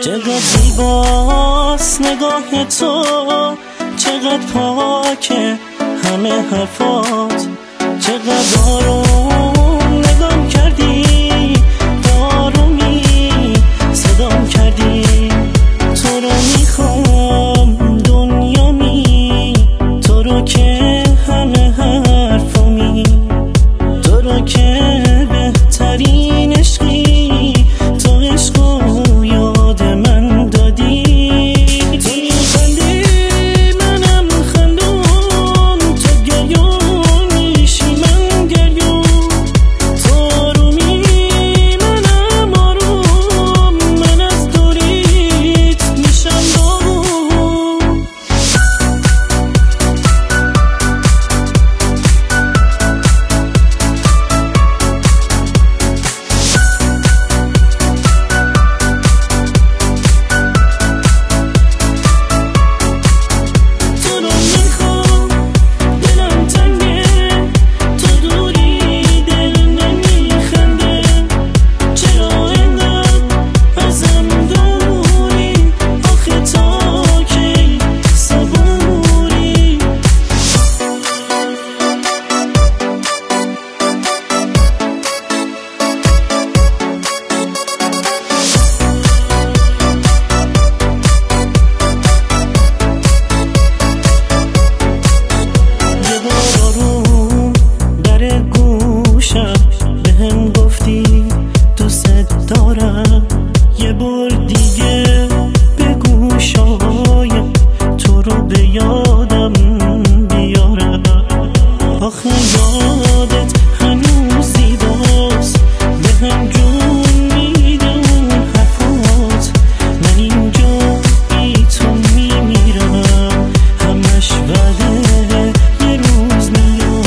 چقدر زیباست نگاه تو، چقدر پاکه همه حرفات، چقدر آروم نگام کردی، آرومی صدام کردی. تو رو میخوام دنیامی، تو رو که همه حرفامی، تو رو که بهترین عشقی، تو عشقو یاد من دادی. تو میخندی منم خندون، تو گریون میشی من گریون، تو آرومی منم آروم، من از دوریت میشم داغون. دارم یه بار دیگه بگو شاید تو رو به یادم بیارم. آخه یادت هنوز زیباست، به هم جون میده اون حرفات. من اینجا بی تو میمیرم، همش وعده یه روز میاد.